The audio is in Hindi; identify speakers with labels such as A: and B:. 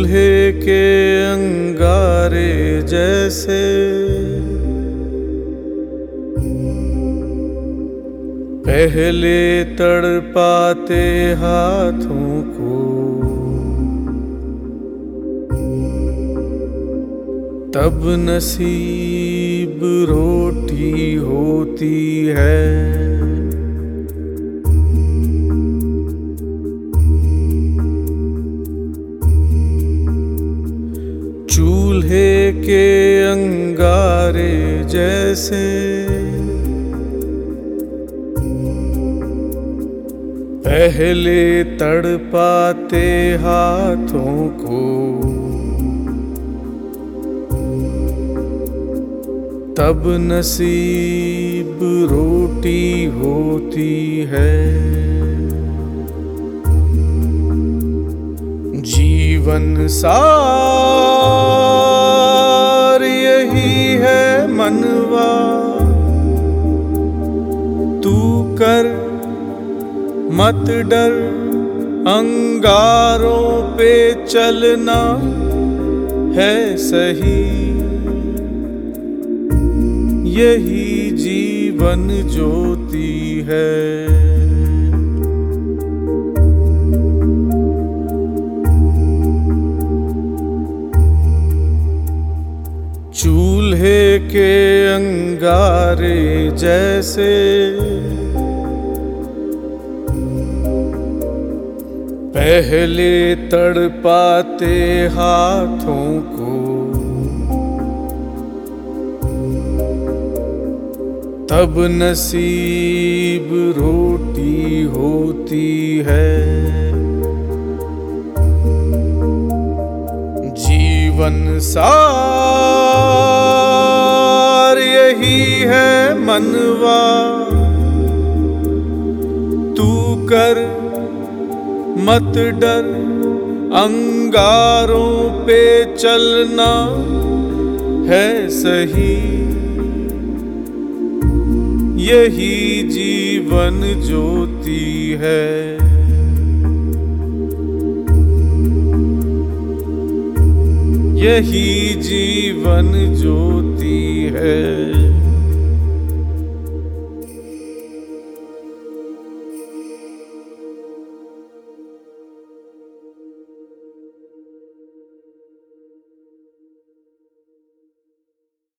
A: चूल्हे के अंगारे जैसे पहले तड़पाते हाथों को, तब नसीब रोटी होती है। चूल्हे के अंगारे जैसे पहले तड़पाते हाथों को, तब नसीब रोटी होती है। जीवन सार यही है मनवा, तू कर मत डर, अंगारों पे चलना है सही। यही जीवन ज्योति है। चूल्हे के अंगारे जैसे पहले तड़पाते हाथों को, तब नसीब रोटी होती है। जीवन सार यही है मनवा, तू कर मत डर, अंगारों पे चलना है सही। यही जीवन ज्योति है। यही जीवन ज्योति है।